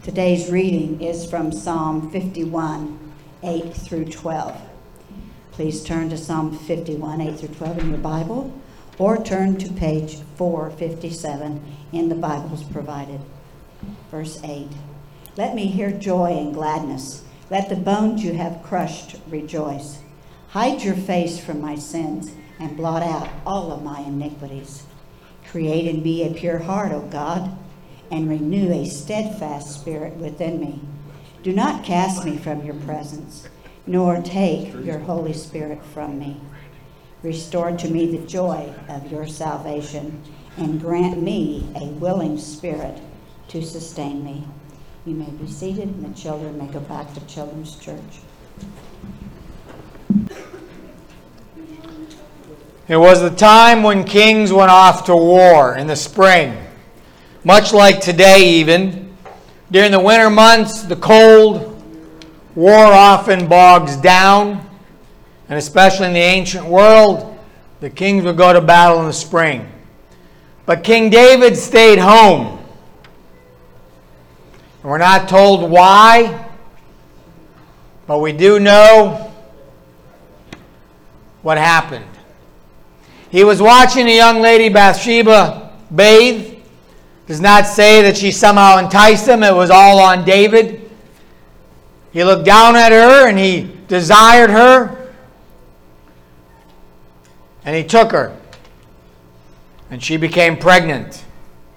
Today's reading is from Psalm 51, 8 through 12. Please turn to Psalm 51, 8 through 12 in your Bible, or turn to page 457 in the Bibles provided. Verse 8. Let me hear joy and gladness. Let the bones you have crushed rejoice. Hide your face from my sins and blot out all of my iniquities. Create in me a pure heart, O God, and renew a steadfast spirit within me. Do not cast me from your presence, nor take your Holy Spirit from me. Restore to me the joy of your salvation, and grant me a willing spirit to sustain me. You may be seated, and the children may go back to Children's Church. It was the time when kings went off to war in the spring. Much like today even, during the winter months, the cold, war often bogs down, and especially in the ancient world, the kings would go to battle in the spring. But King David stayed home. And we're not told why, but we do know what happened. He was watching a young lady, Bathsheba, bathe. Does not say that she somehow enticed him. It was all on David. He looked down at her and he desired her. And he took her. And she became pregnant.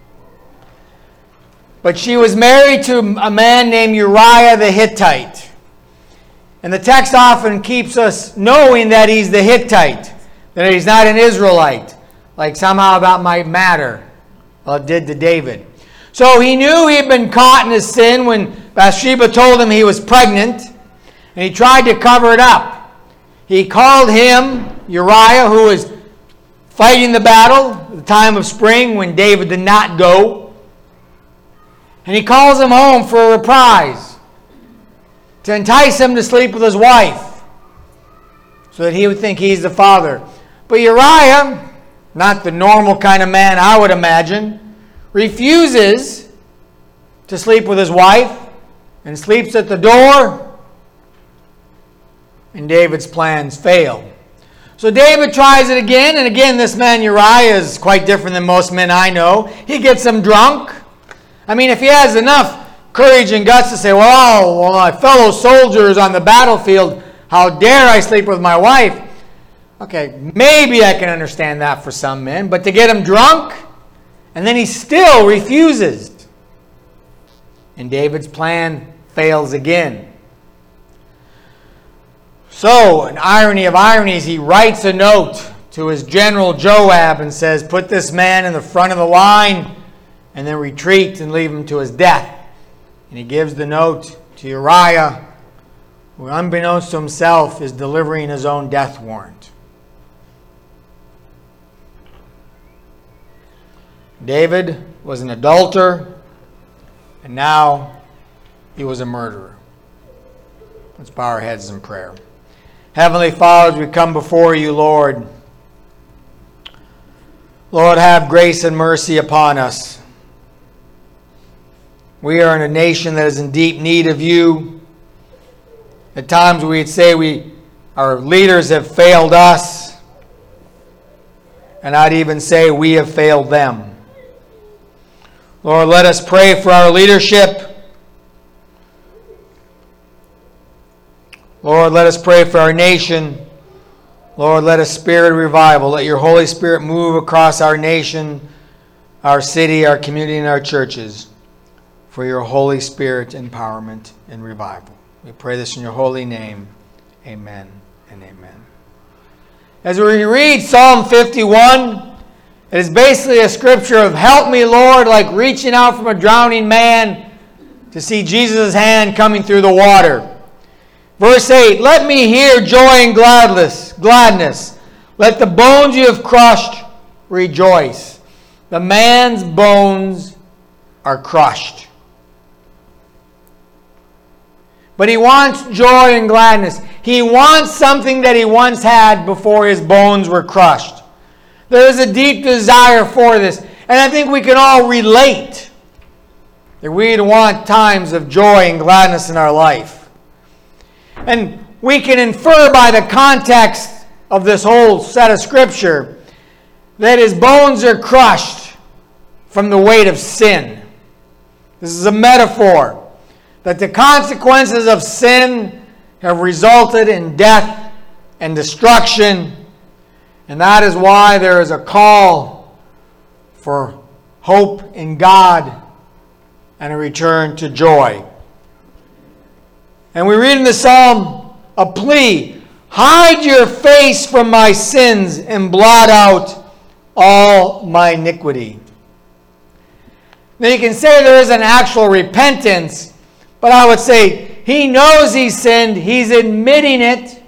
But she was married to a man named Uriah the Hittite. And the text often keeps us knowing that he's the Hittite, that he's not an Israelite, like somehow that might matter. Well, it did to David. So he knew he had been caught in his sin when Bathsheba told him he was pregnant, and he tried to cover it up. He called him, Uriah, who was fighting the battle at the time of spring when David did not go, and he calls him home for a reprise to entice him to sleep with his wife so that he would think he's the father. But Uriah, not the normal kind of man I would imagine, refuses to sleep with his wife and sleeps at the door, and David's plans fail. So David tries it again, and again this man Uriah is quite different than most men I know. He gets him drunk. I mean, if he has enough courage and guts to say, well, my fellow soldiers on the battlefield, how dare I sleep with my wife? Okay, maybe I can understand that for some men, but to get him drunk, and then he still refuses. And David's plan fails again. So, an irony of ironies, he writes a note to his general Joab and says, put this man in the front of the line and then retreat and leave him to his death. And he gives the note to Uriah, who unbeknownst to himself is delivering his own death warrant. David was an adulterer, and now he was a murderer. Let's bow our heads in prayer. Heavenly Father, as we come before you, Lord, have grace and mercy upon us. We are in a nation that is in deep need of you. At times we'd say our leaders have failed us, and I'd even say we have failed them. Lord, let us pray for our leadership. Lord, let us pray for our nation. Lord, let us spirit revival. Let your Holy Spirit move across our nation, our city, our community, and our churches for your Holy Spirit empowerment and revival. We pray this in your holy name. Amen and amen. As we read Psalm 51, it is basically a scripture of help me, Lord, like reaching out from a drowning man to see Jesus' hand coming through the water. Verse 8, let me hear joy and gladness. Let the bones you have crushed rejoice. The man's bones are crushed. But he wants joy and gladness. He wants something that he once had before his bones were crushed. There is a deep desire for this. And I think we can all relate that we'd want times of joy and gladness in our life. And we can infer by the context of this whole set of Scripture that his bones are crushed from the weight of sin. This is a metaphor that the consequences of sin have resulted in death and destruction, and that is why there is a call for hope in God and a return to joy. And we read in the psalm a plea: hide your face from my sins and blot out all my iniquity. Now you can say there is an actual repentance, but I would say he knows he sinned, he's admitting it,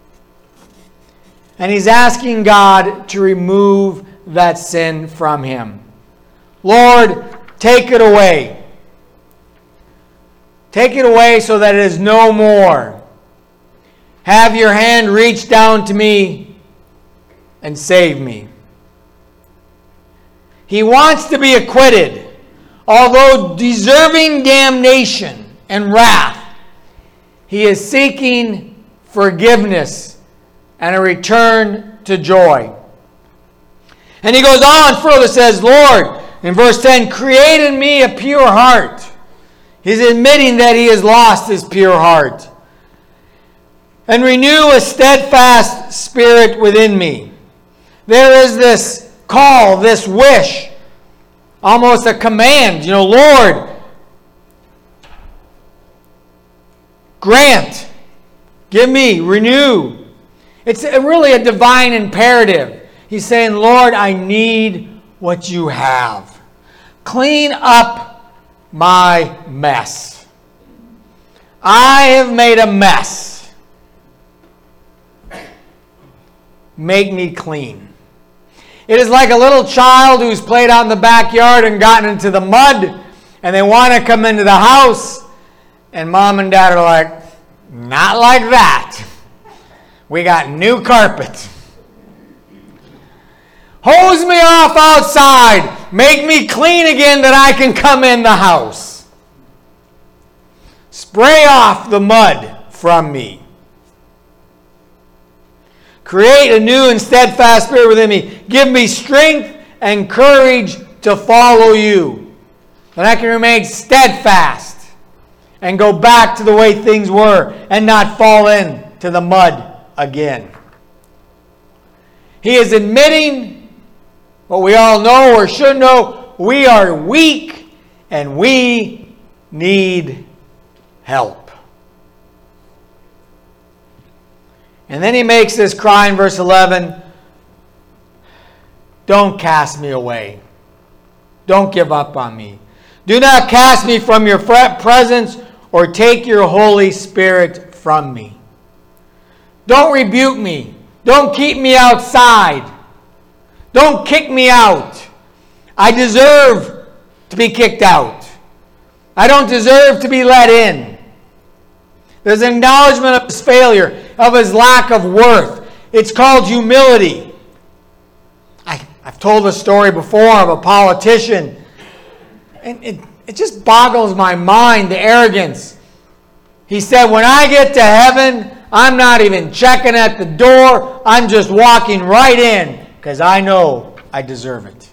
and he's asking God to remove that sin from him. Lord, take it away. Take it away so that it is no more. Have your hand reach down to me and save me. He wants to be acquitted, although deserving damnation and wrath. He is seeking forgiveness and a return to joy. And he goes on further, says, Lord, in verse 10, create in me a pure heart. He's admitting that he has lost his pure heart. And renew a steadfast spirit within me. There is this call, this wish, almost a command. Lord, grant, give me, renew. It's really a divine imperative. He's saying, Lord, I need what you have. Clean up my mess. I have made a mess. Make me clean. It is like a little child who's played out in the backyard and gotten into the mud, and they want to come into the house, and mom and dad are like, not like that. We got new carpet. Hose me off outside. Make me clean again that I can come in the house. Spray off the mud from me. Create a new and steadfast spirit within me. Give me strength and courage to follow you, that I can remain steadfast and go back to the way things were and not fall into the mud again. He is admitting what we all know or should know: we are weak and we need help. And then he makes this cry in verse 11: don't cast me away. Don't give up on me. Do not cast me from your presence or take your Holy Spirit from me. Don't rebuke me. Don't keep me outside. Don't kick me out. I deserve to be kicked out. I don't deserve to be let in. There's an acknowledgement of his failure, of his lack of worth. It's called humility. I've told this story before of a politician, and it just boggles my mind, the arrogance. He said, when I get to heaven, I'm not even checking at the door. I'm just walking right in because I know I deserve it.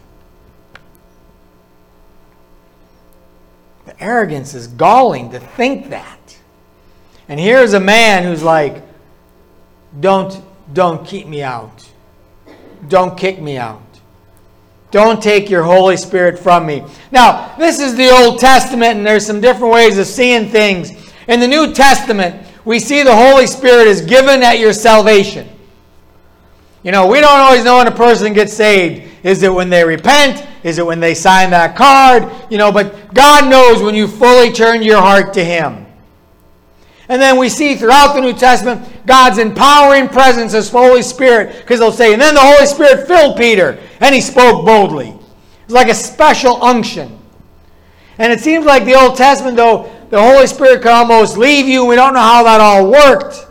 The arrogance is galling to think that. And here's a man who's like, don't keep me out. Don't kick me out. Don't take your Holy Spirit from me. Now, this is the Old Testament, and there's some different ways of seeing things. In the New Testament, we see the Holy Spirit is given at your salvation. We don't always know when a person gets saved. Is it when they repent? Is it when they sign that card? But God knows when you fully turn your heart to Him. And then we see throughout the New Testament God's empowering presence as Holy Spirit, because they'll say, and then the Holy Spirit filled Peter, and he spoke boldly. It's like a special unction. And it seems like the Old Testament, though, the Holy Spirit can almost leave you. We don't know how that all worked.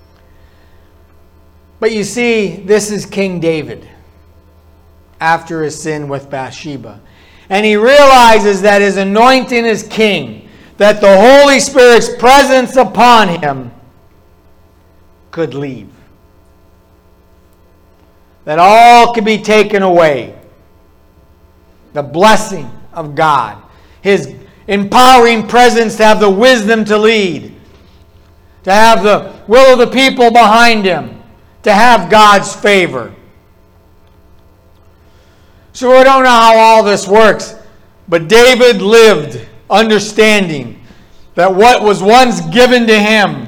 But you see, this is King David after his sin with Bathsheba. and he realizes that his anointing as king, that the Holy Spirit's presence upon him could leave. That all could be taken away. The blessing of God. His empowering presence to have the wisdom to lead. To have the will of the people behind him. To have God's favor. So we don't know how all this works. But David lived understanding that what was once given to him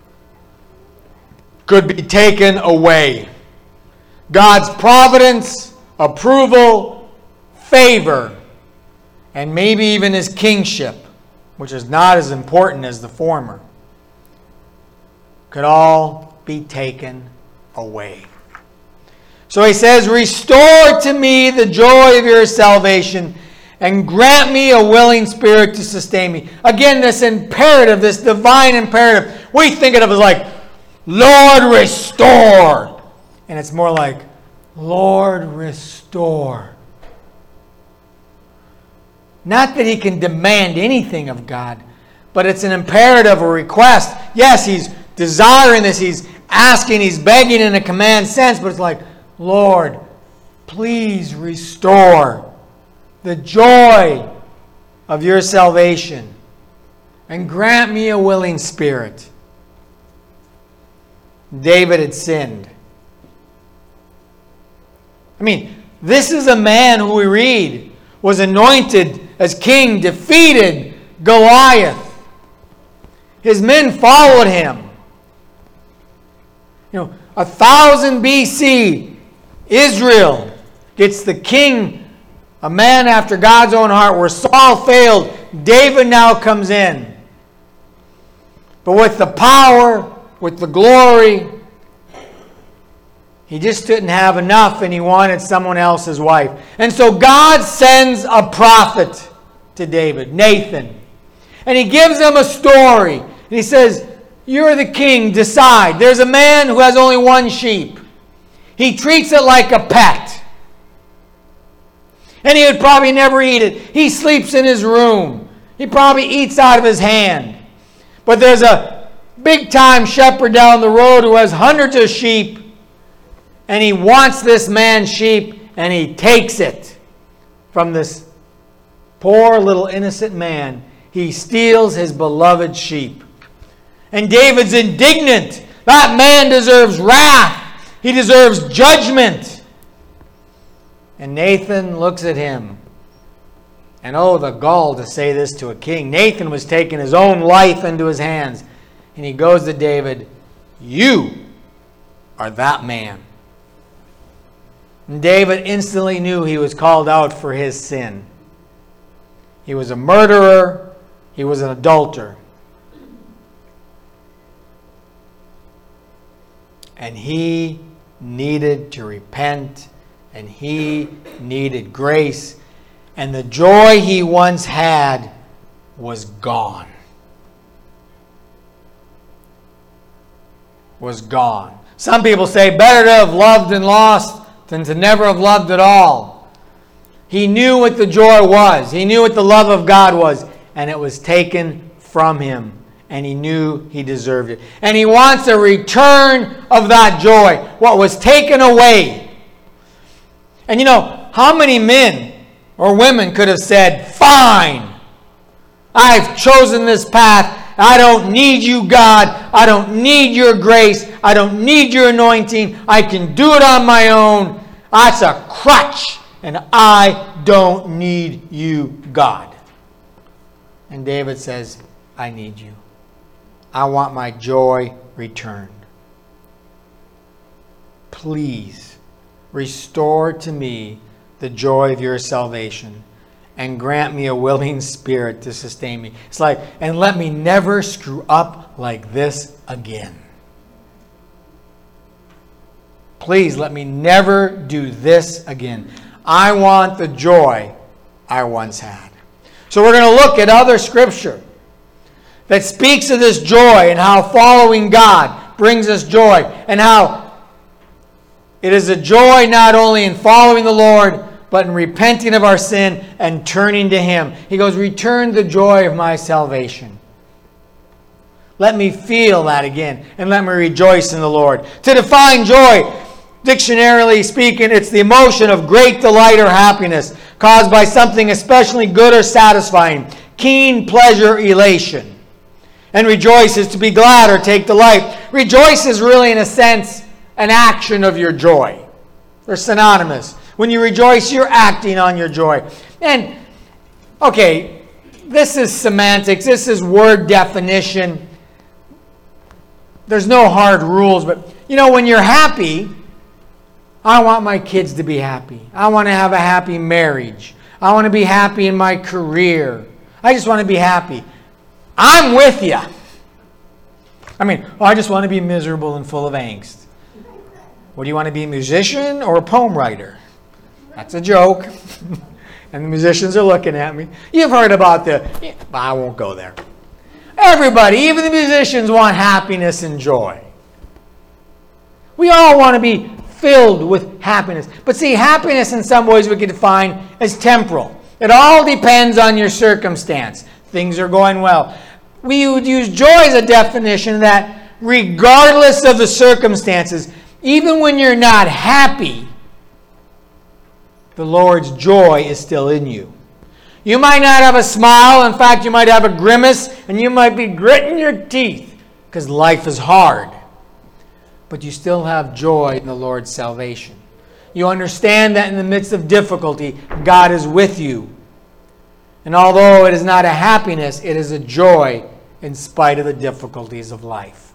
could be taken away. God's providence, approval, favor, and maybe even his kingship, which is not as important as the former, could all be taken away. So he says, restore to me the joy of your salvation and grant me a willing spirit to sustain me. Again, this imperative, this divine imperative, we think of it as like, Lord, restore. And it's more like, Lord, restore. Not that he can demand anything of God, but it's an imperative, a request. Yes, he's desiring this, he's asking, he's begging in a command sense, but it's like, Lord, please restore the joy of your salvation and grant me a willing spirit. David had sinned. I mean, this is a man who we read was anointed as king, defeated Goliath. His men followed him. 1000 BC, Israel gets the king, a man after God's own heart, where Saul failed. David now comes in. But with the power, with the glory, he just didn't have enough, and he wanted someone else's wife. And so God sends a prophet to David, Nathan. And he gives him a story. And he says, you're the king, decide. There's a man who has only one sheep. He treats it like a pet. And he would probably never eat it. He sleeps in his room. He probably eats out of his hand. But there's a big-time shepherd down the road who has hundreds of sheep. And he wants this man's sheep, and he takes it from this poor little innocent man. He steals his beloved sheep. And David's indignant. That man deserves wrath. He deserves judgment. And Nathan looks at him. And oh, the gall to say this to a king. Nathan was taking his own life into his hands. And he goes to David, you are that man. And David instantly knew he was called out for his sin. He was a murderer. He was an adulterer. And he needed to repent. And he needed grace. And the joy he once had was gone. Was gone. Some people say better to have loved and lost than to never have loved at all. He knew what the joy was. He knew what the love of God was. And it was taken from him. And he knew he deserved it. And he wants a return of that joy. What was taken away. And how many men or women could have said, fine, I've chosen this path. I don't need you, God. I don't need your grace. I don't need your anointing. I can do it on my own. That's a crutch. And I don't need you, God. And David says, I need you. I want my joy returned. Please restore to me the joy of your salvation and grant me a willing spirit to sustain me. It's like, and let me never screw up like this again. Please let me never do this again. I want the joy I once had. So we're going to look at other scripture that speaks of this joy and how following God brings us joy, and how it is a joy not only in following the Lord, but in repenting of our sin and turning to Him. He goes, return the joy of my salvation. Let me feel that again, and let me rejoice in the Lord. To define joy, dictionarily speaking, it's the emotion of great delight or happiness caused by something especially good or satisfying, keen pleasure, elation. And rejoice is to be glad or take delight. Rejoice is really, in a sense, an action of your joy. They're synonymous. When you rejoice, you're acting on your joy. And, okay, this is semantics. This is word definition. There's no hard rules, but, when you're happy, I want my kids to be happy. I want to have a happy marriage. I want to be happy in my career. I just want to be happy. I'm with you. I just want to be miserable and full of angst. What do you want to be, a musician or a poem writer? That's a joke. And the musicians are looking at me. You've heard about I won't go there. Everybody, even the musicians, want happiness and joy. We all want to be filled with happiness. But see, happiness in some ways we could define as temporal. It all depends on your circumstance. Things are going well. We would use joy as a definition that regardless of the circumstances, even when you're not happy, the Lord's joy is still in you. You might not have a smile. In fact, you might have a grimace, and you might be gritting your teeth because life is hard. But you still have joy in the Lord's salvation. You understand that in the midst of difficulty, God is with you. And although it is not a happiness, it is a joy in spite of the difficulties of life.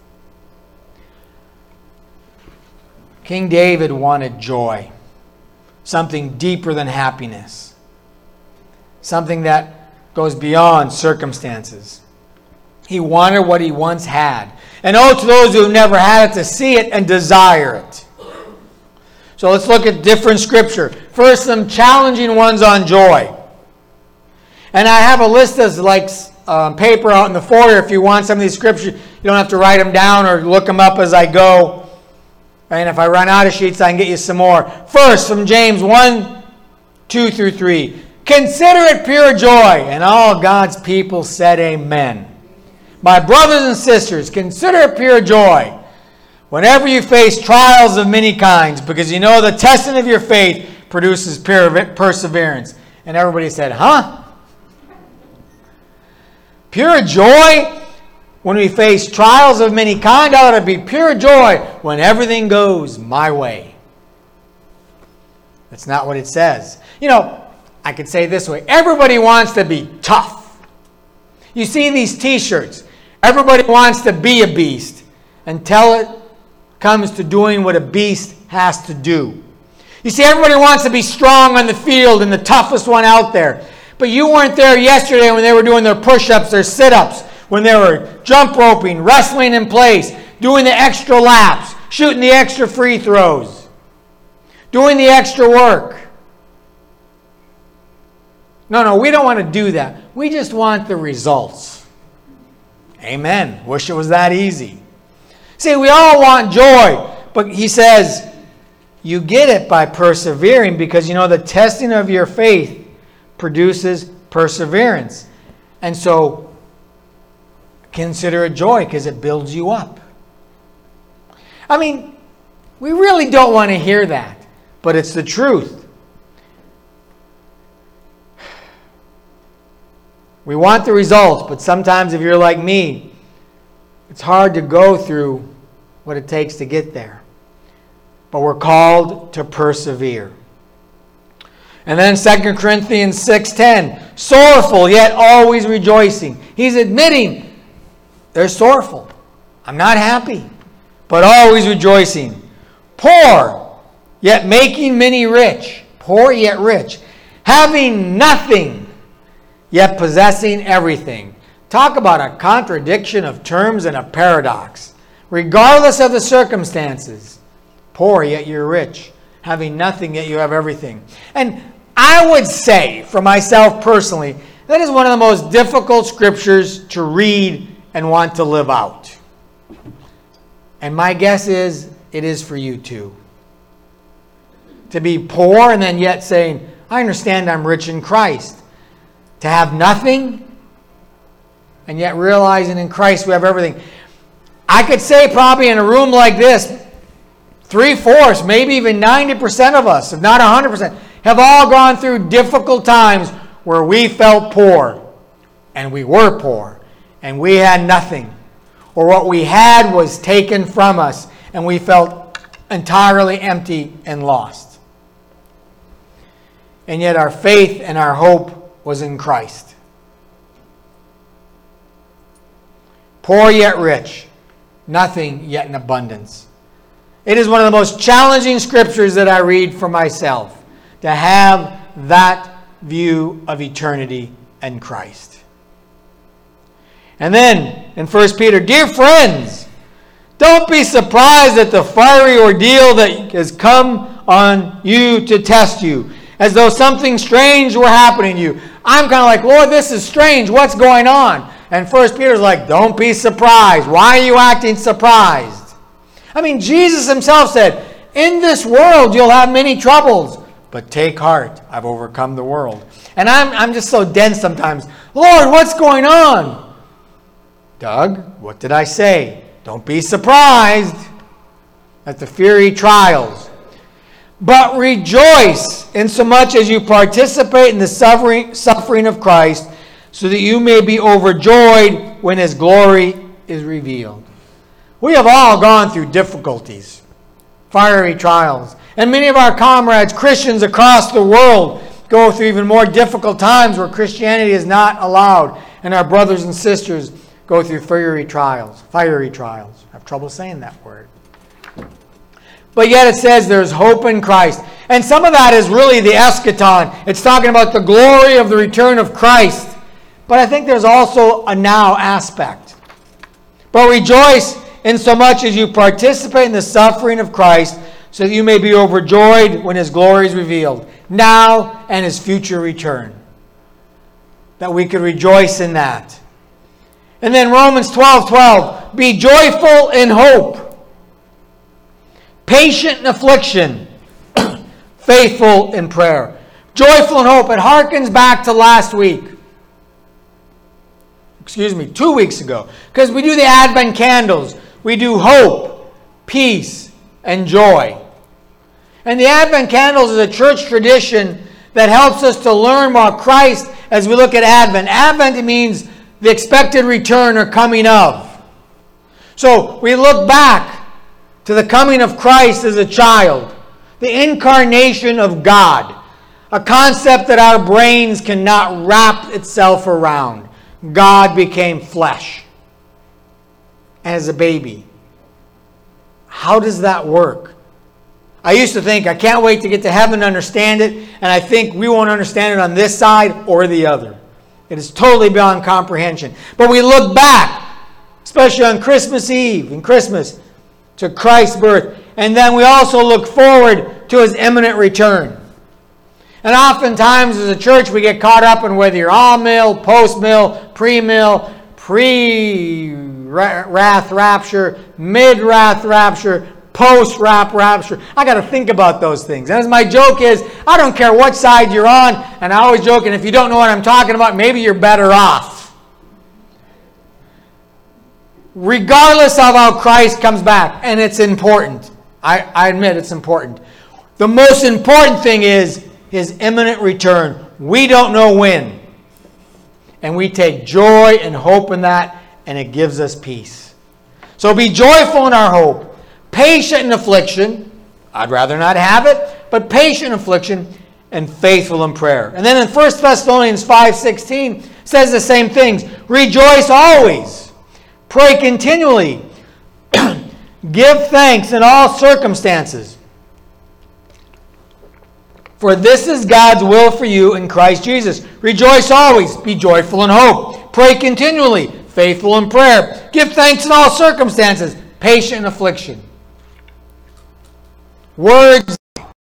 King David wanted joy, something deeper than happiness, something that goes beyond circumstances. He wanted what he once had. And to those who have never had it, to see it and desire it. So let's look at different scripture. First, some challenging ones on joy. And I have a list of paper out in the foyer. If you want some of these scriptures, you don't have to write them down or look them up as I go. And if I run out of sheets, I can get you some more. First, from James 1, 2 through 3. Consider it pure joy. And all God's people said amen. My brothers and sisters, consider it pure joy whenever you face trials of many kinds, because you know the testing of your faith produces perseverance. And everybody said, huh? Pure joy when we face trials of many kind ought to be pure joy when everything goes my way. That's not what it says. I could say it this way. Everybody wants to be tough. You see these t-shirts. Everybody wants to be a beast until it comes to doing what a beast has to do. You see, everybody wants to be strong on the field and the toughest one out there. But you weren't there yesterday when they were doing their push-ups, their sit-ups, when they were jump roping, wrestling in place, doing the extra laps, shooting the extra free throws, doing the extra work. No, we don't want to do that. We just want the results. Amen. Wish it was that easy. See, we all want joy, but he says, you get it by persevering because the testing of your faith produces perseverance. And so, consider it joy because it builds you up. We really don't want to hear that, but it's the truth. We want the results, but sometimes if you're like me, it's hard to go through what it takes to get there. But we're called to persevere. And then 2 Corinthians 6:10, sorrowful yet always rejoicing. He's admitting they're sorrowful. I'm not happy, but always rejoicing. Poor, yet making many rich. Poor yet rich. Having nothing, yet possessing everything. Talk about a contradiction of terms and a paradox. Regardless of the circumstances, poor yet you're rich. Having nothing yet you have everything. And I would say, for myself personally, that is one of the most difficult scriptures to read and want to live out. And my guess is, it is for you too. To be poor and then yet saying, I understand I'm rich in Christ. To have nothing, and yet realizing in Christ we have everything. I could say probably in a room like this, 3/4, maybe even 90% of us, if not 100%, have all gone through difficult times where we felt poor, and we were poor, and we had nothing. Or what we had was taken from us, and we felt entirely empty and lost. And yet our faith and our hope was in Christ. Poor yet rich, nothing yet in abundance. It is one of the most challenging scriptures that I read for myself, to have that view of eternity and Christ. And then in 1 Peter, dear friends, don't be surprised at the fiery ordeal that has come on you to test you, as though something strange were happening to you. I'm kind of like, Lord, this is strange. What's going on? And 1 Peter's like, don't be surprised. Why are you acting surprised? I mean, Jesus himself said, in this world you'll have many troubles, but take heart, I've overcome the world. And I'm just so dense sometimes. Lord, what's going on? Doug, what did I say? Don't be surprised at the fiery trials, but rejoice insomuch as you participate in the suffering of Christ, so that you may be overjoyed when his glory is revealed. We have all gone through difficulties, fiery trials, and many of our comrades, Christians across the world, go through even more difficult times where Christianity is not allowed, and our brothers and sisters go through fiery trials. I have trouble saying that word. But yet it says there's hope in Christ. And some of that is really the eschaton. It's talking about the glory of the return of Christ. But I think there's also a now aspect. But rejoice insomuch as you participate in the suffering of Christ, so that you may be overjoyed when his glory is revealed, now and his future return. That we could rejoice in that. And then Romans 12:12, be joyful in hope, patient in affliction, faithful in prayer. Joyful in hope. It harkens back to last week. 2 weeks ago. Because we do the Advent candles. We do hope, peace, and joy. And the Advent candles is a church tradition that helps us to learn about Christ as we look at Advent. Advent means the expected return or coming of. So we look back to the coming of Christ as a child, the incarnation of God, a concept that our brains cannot wrap itself around. God became flesh as a baby. How does that work? I used to think, I can't wait to get to heaven to understand it, and I think we won't understand it on this side or the other. It is totally beyond comprehension. But we look back, especially on Christmas Eve and Christmas, to Christ's birth. And then we also look forward to his imminent return. And oftentimes as a church we get caught up in whether you're all-mill, post-mill, pre-mill, pre-wrath rapture, mid-wrath rapture, post-wrath rapture. I got to think about those things. And as my joke is, I don't care what side you're on, and I always joke, and if you don't know what I'm talking about, maybe you're better off. Regardless of how Christ comes back, and it's important. I admit it's important. The most important thing is his imminent return. We don't know when. And we take joy and hope in that, and it gives us peace. So be joyful in our hope. Patient in affliction. I'd rather not have it, but patient in affliction and faithful in prayer. And then in 1 Thessalonians 5:16 says the same things. Rejoice always. Pray continually. Give thanks in all circumstances. For this is God's will for you in Christ Jesus. Rejoice always. Be joyful in hope. Pray continually. Faithful in prayer. Give thanks in all circumstances. Patient in affliction. Words.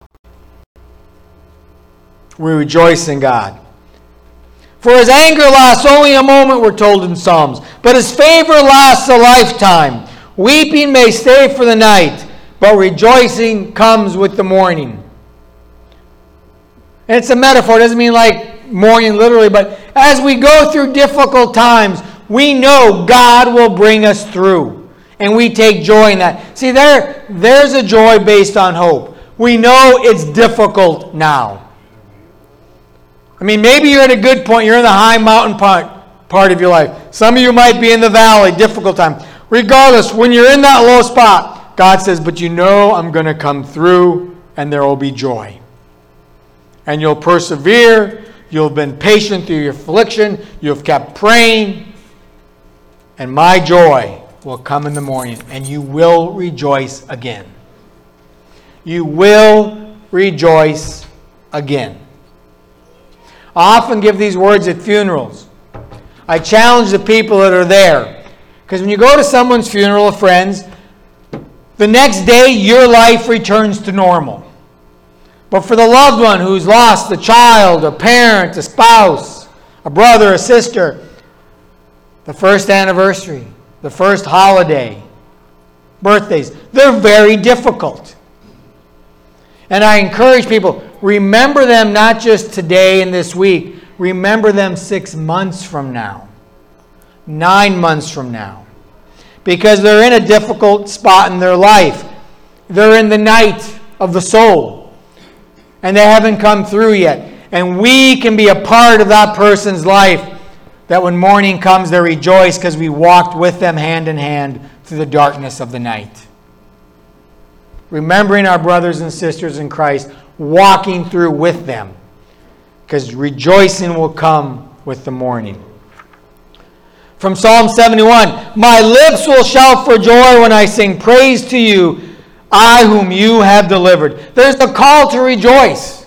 We rejoice in God. For his anger lasts only a moment, we're told in Psalms. But his favor lasts a lifetime. Weeping may stay for the night, but rejoicing comes with the morning. And it's a metaphor. It doesn't mean like mourning literally, but as we go through difficult times, we know God will bring us through. And we take joy in that. See, there's a joy based on hope. We know it's difficult now. I mean, maybe you're at a good point. You're in the high mountain part of your life. Some of you might be in the valley, difficult time. Regardless, when you're in that low spot, God says, but you know I'm going to come through and there will be joy. And you'll persevere. You'll have been patient through your affliction. You've kept praying. And my joy will come in the morning. And you will rejoice again. You will rejoice again. I often give these words at funerals. I challenge the people that are there. Because when you go to someone's funeral of friends, the next day your life returns to normal. But for the loved one who's lost a child, a parent, a spouse, a brother, a sister, the first anniversary, the first holiday, birthdays, they're very difficult. And I encourage people, remember them not just today and this week, remember them 6 months from now, 9 months from now. Because they're in a difficult spot in their life. They're in the night of the soul. And they haven't come through yet. And we can be a part of that person's life, that when morning comes they rejoice because we walked with them hand in hand through the darkness of the night. Remembering our brothers and sisters in Christ, walking through with them. Because rejoicing will come with the morning. From Psalm 71, my lips will shout for joy when I sing praise to you, I whom you have delivered. There's the call to rejoice.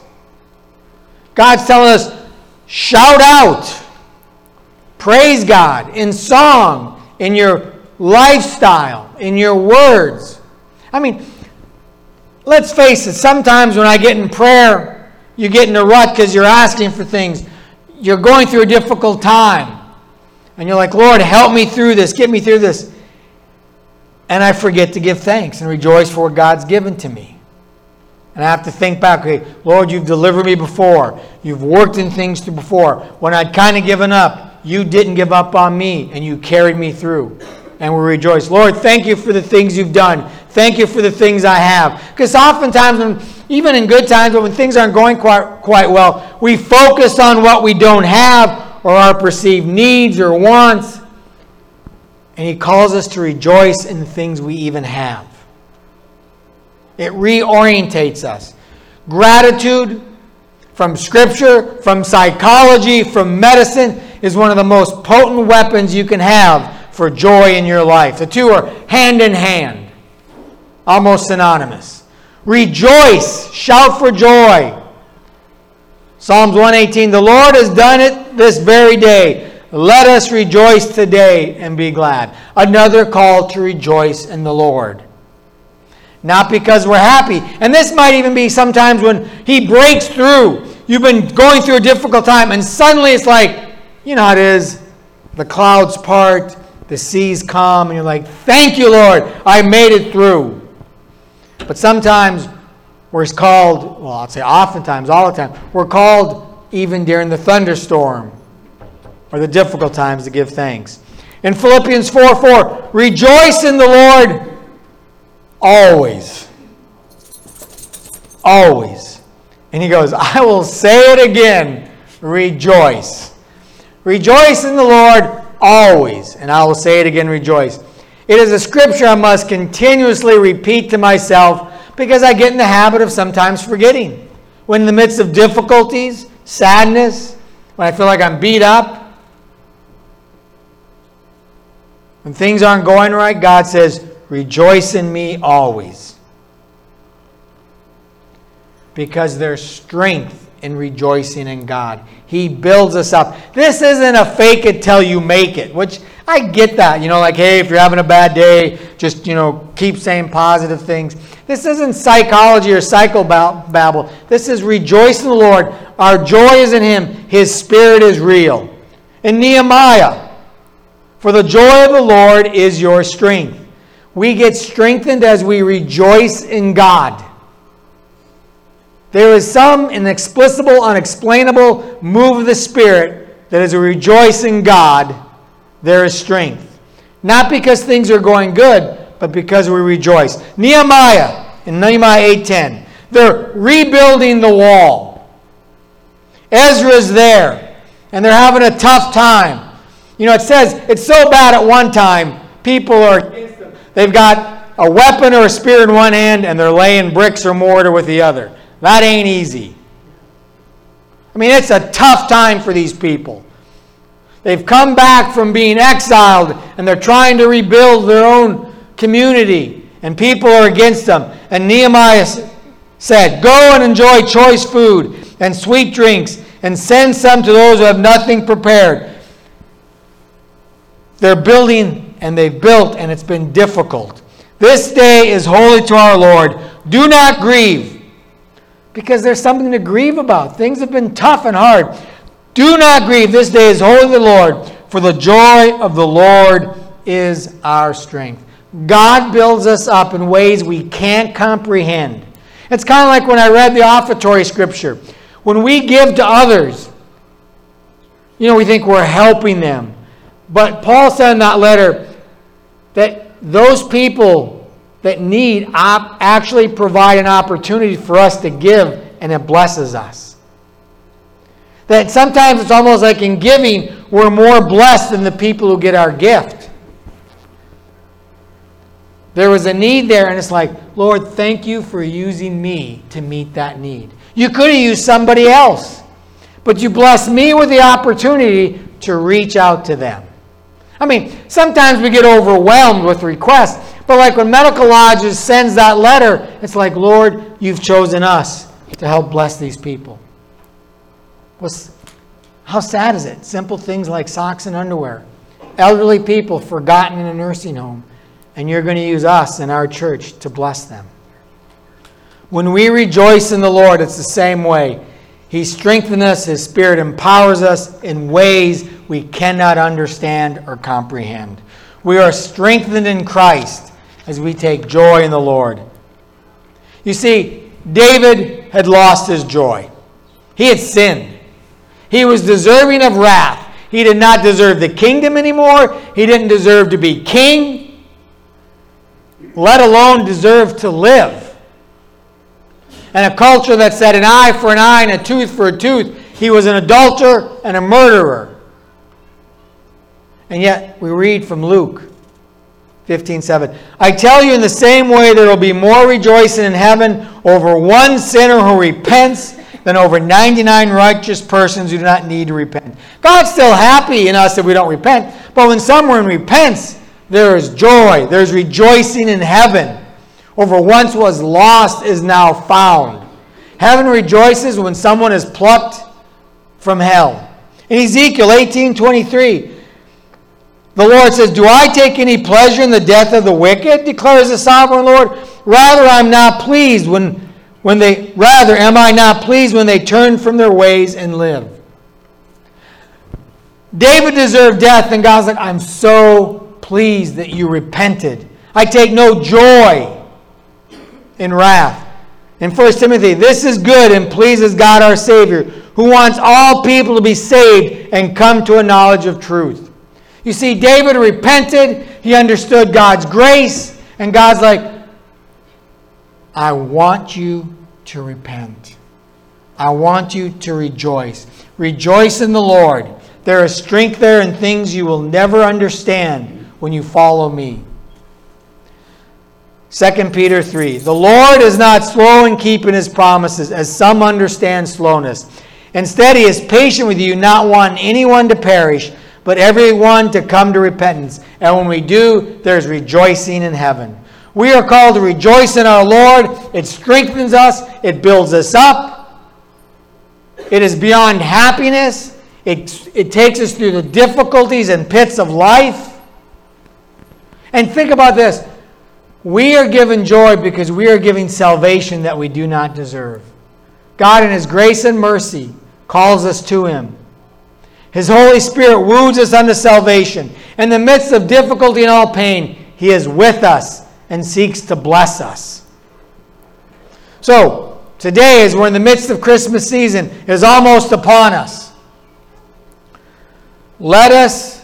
God's telling us, shout out. Praise God in song, in your lifestyle, in your words. I mean, let's face it, sometimes when I get in prayer, you get in a rut because you're asking for things. You're going through a difficult time. And you're like, Lord, help me through this. Get me through this. And I forget to give thanks and rejoice for what God's given to me. And I have to think back, okay, Lord, you've delivered me before. You've worked in things through before. When I'd kind of given up, you didn't give up on me. And you carried me through. And we rejoice. Lord, thank you for the things you've done. Thank you for the things I have. Because oftentimes, even in good times, when things aren't going quite well, we focus on what we don't have, or our perceived needs or wants. And he calls us to rejoice in the things we even have. It reorientates us. Gratitude from Scripture, from psychology, from medicine is one of the most potent weapons you can have for joy in your life. The two are hand in hand, almost synonymous. Rejoice, shout for joy. Psalms 118, the Lord has done it this very day. Let us rejoice today and be glad. Another call to rejoice in the Lord. Not because we're happy. And this might even be sometimes when he breaks through. You've been going through a difficult time and suddenly it's like, you know how it is. The clouds part, the seas calm, and you're like, thank you, Lord, I made it through. But sometimes we're called, well, I'd say oftentimes, all the time, we're called even during the thunderstorm or the difficult times to give thanks. In Philippians 4:4, rejoice in the Lord always. Always. And he goes, I will say it again, rejoice. Rejoice in the Lord always. And I will say it again, rejoice. It is a scripture I must continuously repeat to myself because I get in the habit of sometimes forgetting. When in the midst of difficulties, sadness, when I feel like I'm beat up, when things aren't going right, God says, rejoice in me always. Because there's strength in rejoicing in God. He builds us up. This isn't a fake it till you make it, which I get that. You know, like, hey, if you're having a bad day, just, keep saying positive things. This isn't psychology or psychobabble. This is rejoice in the Lord. Our joy is in Him. His Spirit is real. In Nehemiah, for the joy of the Lord is your strength. We get strengthened as we rejoice in God. There is some inexplicable, unexplainable move of the Spirit that as we rejoice in God, there is strength. Not because things are going good, but because we rejoice. Nehemiah, in Nehemiah 8:10, they're rebuilding the wall. Ezra's there, and they're having a tough time. You know, it says it's so bad at one time, people are against them. They've got a weapon or a spear in one hand, and they're laying bricks or mortar with the other. That ain't easy. I mean, it's a tough time for these people. They've come back from being exiled, and they're trying to rebuild their own community, and people are against them. And Nehemiah said, "Go and enjoy choice food and sweet drinks, and send some to those who have nothing prepared." They're building, and they've built, and it's been difficult. This day is holy to our Lord. Do not grieve, because there's something to grieve about. Things have been tough and hard. Do not grieve. This day is holy to the Lord, for the joy of the Lord is our strength. God builds us up in ways we can't comprehend. It's kind of like when I read the offertory scripture. When we give to others, you know, we think we're helping them. But Paul said in that letter that those people that need actually provide an opportunity for us to give, and it blesses us. That sometimes it's almost like in giving, we're more blessed than the people who get our gift. There was a need there, and it's like, Lord, thank you for using me to meet that need. You could have used somebody else, but you blessed me with the opportunity to reach out to them. I mean, sometimes we get overwhelmed with requests, but like when Medical Lodges sends that letter, it's like, Lord, you've chosen us to help bless these people. How sad is it? Simple things like socks and underwear. Elderly people forgotten in a nursing home, and you're going to use us in our church to bless them. When we rejoice in the Lord, it's the same way. He strengthens us. His Spirit empowers us in ways we cannot understand or comprehend. We are strengthened in Christ as we take joy in the Lord. You see, David had lost his joy. He had sinned. He was deserving of wrath. He did not deserve the kingdom anymore. He didn't deserve to be king, let alone deserve to live. And a culture that said an eye for an eye and a tooth for a tooth, he was an adulterer and a murderer. And yet, we read from Luke 15:7. I tell you, in the same way, there will be more rejoicing in heaven over one sinner who repents than over 99 righteous persons who do not need to repent. God's still happy in us if we don't repent. But when someone repents, there is joy. There's rejoicing in heaven. Over once was lost is now found. Heaven rejoices when someone is plucked from hell. In Ezekiel 18:23, the Lord says, "Do I take any pleasure in the death of the wicked, declares the sovereign Lord? Rather, am I not pleased when they turn from their ways and live." David deserved death, and God's like, I'm so pleased that you repented. I take no joy in wrath. In 1 Timothy, this is good and pleases God our Savior, who wants all people to be saved and come to a knowledge of truth. You see, David repented. He understood God's grace. And God's like, I want you to repent. I want you to rejoice. Rejoice in the Lord. There is strength there in things you will never understand when you follow me. 2 Peter 3. The Lord is not slow in keeping his promises, as some understand slowness. Instead, he is patient with you, not wanting anyone to perish, but everyone to come to repentance. And when we do, there's rejoicing in heaven. We are called to rejoice in our Lord. It strengthens us. It builds us up. It is beyond happiness. It takes us through the difficulties and pits of life. And think about this. We are given joy because we are giving salvation that we do not deserve. God in his grace and mercy calls us to him. His Holy Spirit woos us unto salvation. In the midst of difficulty and all pain, he is with us and seeks to bless us. So, today, as we're in the midst of Christmas season, is almost upon us. Let us,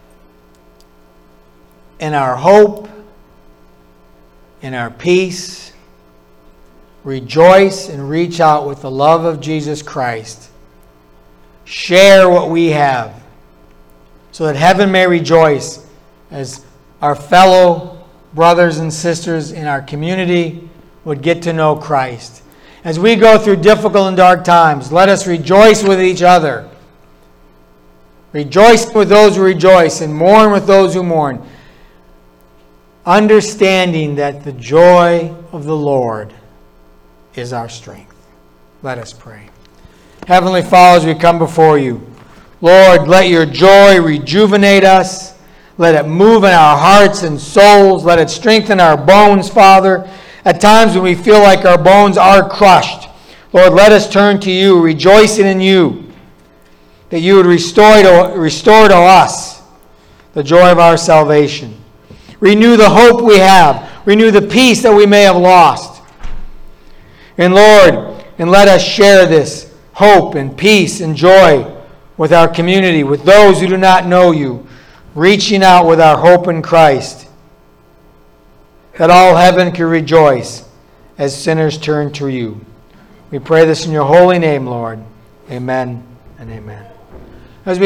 in our hope, in our peace, rejoice and reach out with the love of Jesus Christ. Share what we have, so that heaven may rejoice as our fellow brothers and sisters in our community would get to know Christ. As we go through difficult and dark times, let us rejoice with each other. Rejoice with those who rejoice and mourn with those who mourn, understanding that the joy of the Lord is our strength. Let us pray. Heavenly Father, as we come before you, Lord, let your joy rejuvenate us. Let it move in our hearts and souls. Let it strengthen our bones, Father. At times when we feel like our bones are crushed, Lord, let us turn to you, rejoicing in you, that you would restore to us the joy of our salvation. Renew the hope we have. Renew the peace that we may have lost. And Lord, and let us share this hope and peace and joy with our community, with those who do not know you, reaching out with our hope in Christ, that all heaven can rejoice as sinners turn to you. We pray this in your holy name, Lord. Amen and amen.